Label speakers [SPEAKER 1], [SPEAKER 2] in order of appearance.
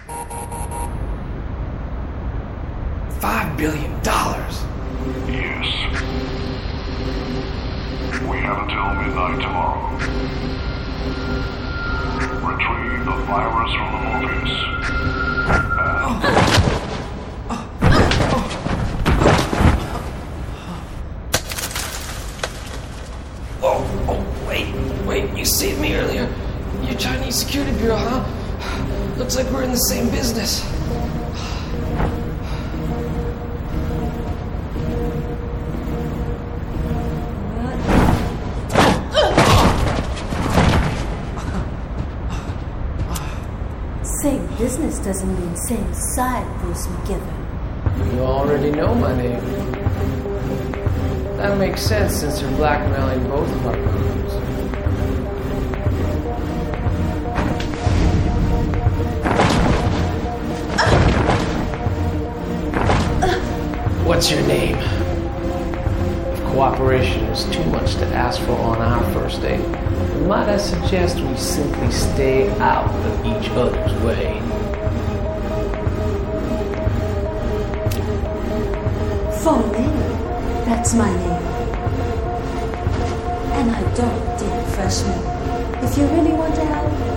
[SPEAKER 1] $5 billion.
[SPEAKER 2] Yes. We have until midnight tomorrow. Retrieve the virus from the Morpheus.
[SPEAKER 1] Wait, you saved me earlier. You're Chinese Security Bureau, huh? Looks like we're in the same business.
[SPEAKER 3] Same business doesn't mean same side, Bruce McGivern.
[SPEAKER 1] You already know my name. That makes sense since you're blackmailing both of our crimes. What's your name? If cooperation is too much to ask for on our first date, might I suggest we simply stay out of each other's way?
[SPEAKER 3] Feng Ling, that's my name. And I don't date freshmen. If you really want to help,